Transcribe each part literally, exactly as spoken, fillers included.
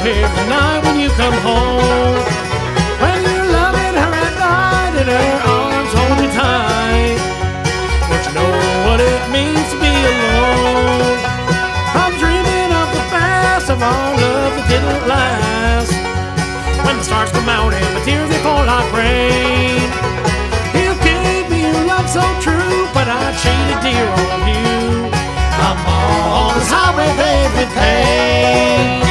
every night when you come home. When you're loving her at night and her arms hold you tight, don't you know what it means to be alone? I'm dreaming of the past, of our love that didn't last. When the stars come out and the tears they fall like rain, you gave me your love so true, but I cheated dear on you. I'm on this highway paved with pain.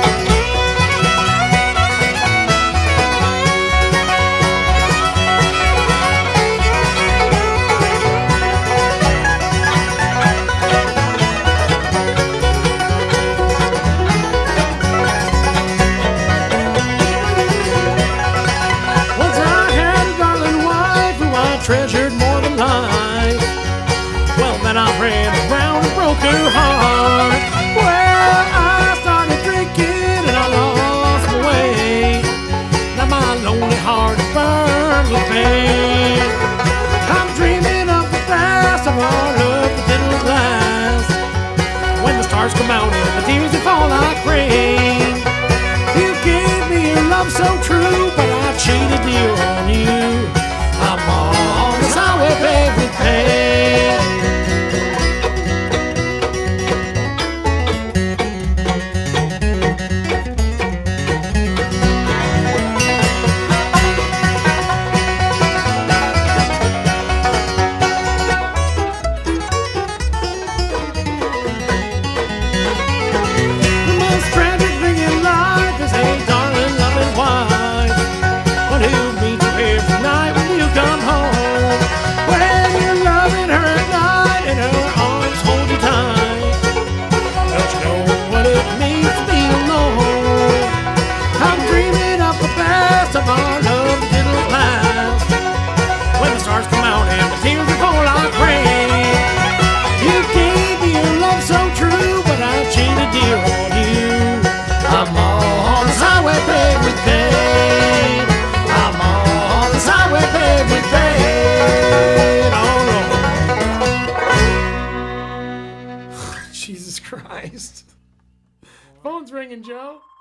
Once I had a darling wife who I treasured more than life. Well, then I ran around and broke her heart. Well, I started drinking and I lost my way. Now my lonely heart is burned with pain. I'm dreaming of the past, of our love that didn't last. When the stars come out and the tears they fall like rain, you gave me your love so true, but I cheated dear on you. I'm on this highway paved with pain. Of our love that didn't last. When the stars come out and the tears they fall like rain, you gave me your love so true, but I cheated dear on you. I'm on this highway paved with pain. I'm on this highway paved with pain. Oh Lord. Jesus Christ. Phone's ringing, Joe.